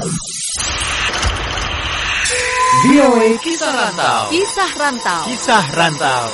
VOA Kisah Rantau. Kisah Rantau. Kisah Rantau.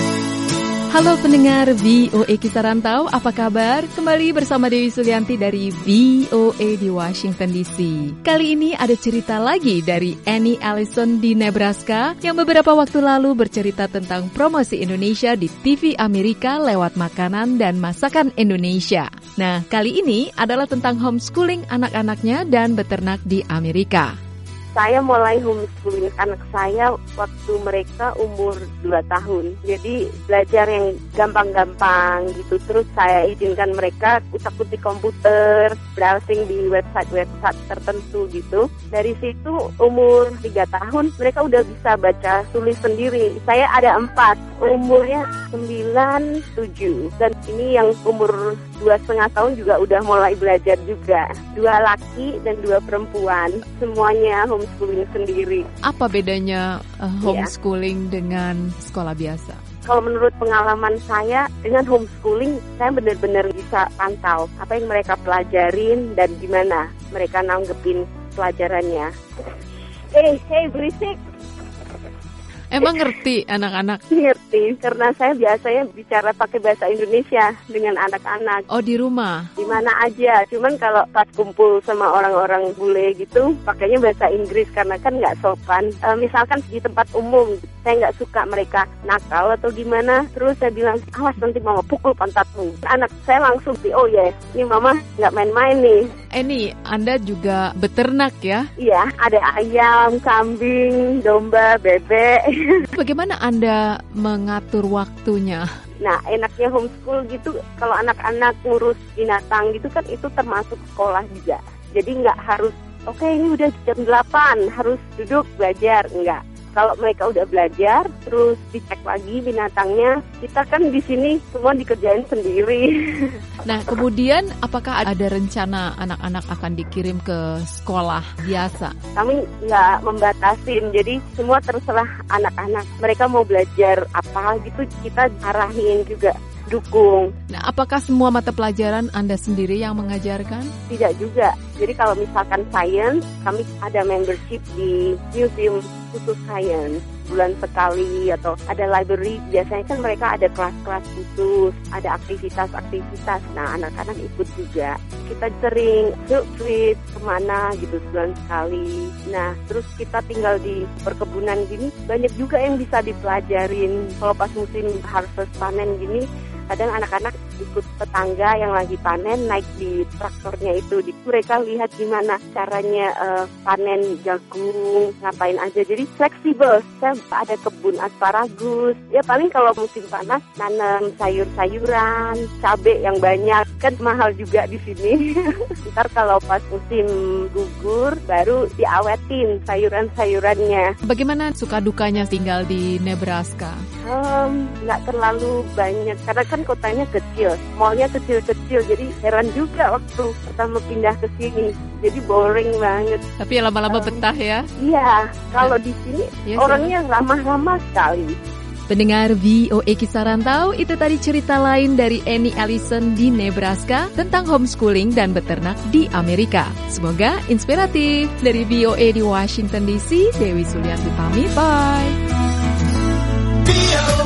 Halo pendengar VOA Kisah Rantau, apa kabar? Kembali bersama Dewi Sulianti dari VOA di Washington DC. Kali ini ada cerita lagi dari Annie Allison di Nebraska yang beberapa waktu lalu bercerita tentang promosi Indonesia di TV Amerika lewat makanan dan masakan Indonesia. Nah, kali ini adalah tentang homeschooling anak-anaknya dan beternak di Amerika. Saya mulai homeschooling anak saya waktu mereka umur 2 tahun. Jadi belajar yang gampang-gampang gitu. Terus saya izinkan mereka utak-utik komputer, browsing di website-website tertentu gitu. Dari situ umur 3 tahun mereka udah bisa baca tulis sendiri. Saya ada 4, umurnya 9, 7. Dan ini yang umur 2,5 tahun juga udah mulai belajar juga. 2 laki dan 2 perempuan. Semuanya homeschooling sendiri. Apa bedanya homeschooling dengan sekolah biasa? Kalau menurut pengalaman saya, dengan homeschooling, saya benar-benar bisa pantau apa yang mereka pelajarin dan gimana mereka nanggepin pelajarannya. Hey, berisik! Emang ngerti anak-anak? Ngerti, karena saya biasanya bicara pakai bahasa Indonesia dengan anak-anak. Oh, di rumah? Di mana aja, cuman kalau pas kumpul sama orang-orang bule gitu, pakainya bahasa Inggris karena kan nggak sopan. Misalkan di tempat umum, saya nggak suka mereka nakal atau gimana, terus saya bilang, awas nanti mama pukul pantatmu. Anak saya langsung, oh ya, ini mama nggak main-main nih. Eni, Anda juga beternak ya? Iya, ada ayam, kambing, domba, bebek. Bagaimana Anda mengatur waktunya? Nah, enaknya homeschool gitu, kalau anak-anak ngurus binatang gitu kan itu termasuk sekolah juga. Jadi nggak harus, oke, ini udah jam 8, harus duduk belajar, enggak. Kalau mereka udah belajar, terus dicek lagi binatangnya, kita kan di sini semua dikerjain sendiri. Nah, kemudian apakah ada rencana anak-anak akan dikirim ke sekolah biasa? Kami nggak membatasin, jadi semua terserah anak-anak. Mereka mau belajar apa gitu, kita arahin juga. Dukung. Nah, apakah semua mata pelajaran Anda sendiri yang mengajarkan? Tidak juga. Jadi kalau misalkan science, kami ada membership di museum khusus science bulan sekali, atau ada library. Biasanya kan mereka ada kelas-kelas khusus, ada aktivitas-aktivitas. Nah, anak-anak ikut juga. Kita sering field trip kemana gitu sebulan sekali. Nah, terus kita tinggal di perkebunan gini, banyak juga yang bisa dipelajarin. Kalau pas musim harvest panen gini, kadang anak-anak ikut tetangga yang lagi panen, naik di traktornya itu. Mereka lihat gimana caranya panen jagung, ngapain aja. Jadi fleksibel. Saya ada kebun asparagus. Ya paling kalau musim panas, nanam sayur-sayuran, cabai yang banyak. Kan mahal juga di sini. Ntar kalau pas musim gugur, baru diawetin sayuran-sayurannya. Bagaimana suka dukanya tinggal di Nebraska? Nggak terlalu banyak, karena kan kotanya kecil, mallnya kecil-kecil, jadi heran juga waktu pertama pindah ke sini, jadi boring banget. Tapi lama-lama betah ya? Iya, kalau di sini orangnya ramah-ramah sekali. Pendengar VOA Kisah Rantau, itu tadi cerita lain dari Annie Allison di Nebraska tentang homeschooling dan beternak di Amerika. Semoga inspiratif. Dari VOA di Washington DC, Dewi Sulianti pamit, bye.